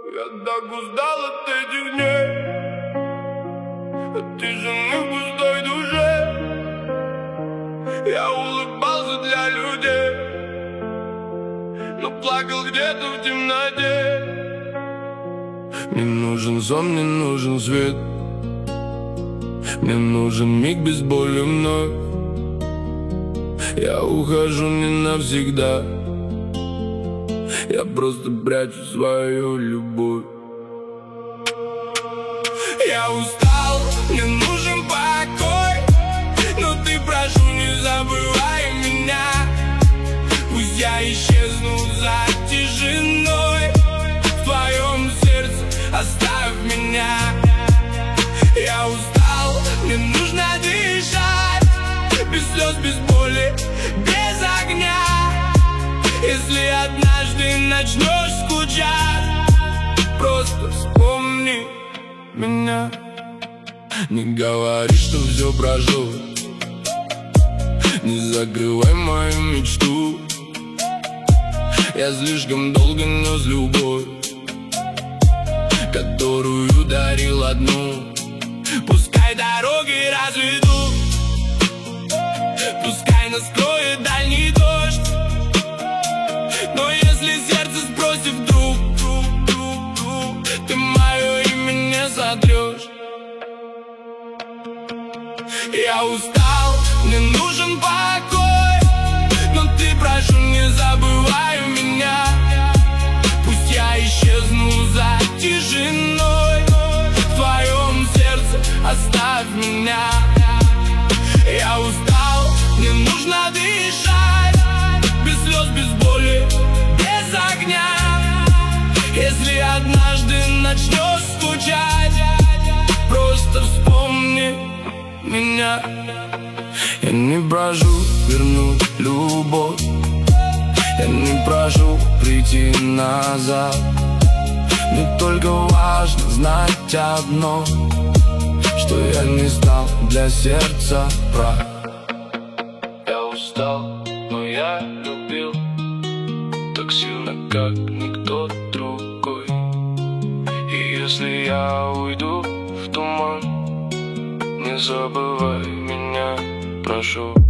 Я так устал от этих дней, от тишины в пустой душе. Я улыбался для людей, но плакал где-то в темноте. Мне нужен сон, мне нужен свет, мне нужен миг без боли вновь. Я ухожу не навсегда, я просто прячу свою любовь. Я устал, мне нужен покой, но ты, прошу, не забывай меня. Пусть я исчезну за тишиной, в твоем сердце оставь меня. Я устал, мне нужно дышать, без слез, без боли, без огня. Если однажды начнешь скучать, просто вспомни меня. Не говори, что все прошло, не закрывай мою мечту. Я слишком долго нес любовь, которую дарил одну. Пускай дороги разведут, пускай нас скроет дальний дождь, но если сердце спросит вдруг, ты мое имя не сотрешь. Я устал, мне нужен покой, но ты, прошу, не забывай меня. Пусть я исчезну за тишиной, в твоем сердце оставь меня. Я устал, мне нужно дышать, без слез, без боли, без огня. Если однажды начнешь скучать, просто вспомни меня. Я не прошу вернуть любовь, я не прошу прийти назад. Мне только важно знать одно, что я не стал для сердца прав. Я устал, но я любил так сильно, как никто другой. И если я уйду в туман, не забывай меня, прошу.